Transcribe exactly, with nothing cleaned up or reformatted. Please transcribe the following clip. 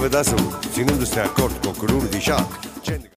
vă dați seama, ținându-se acord cu curul de șa.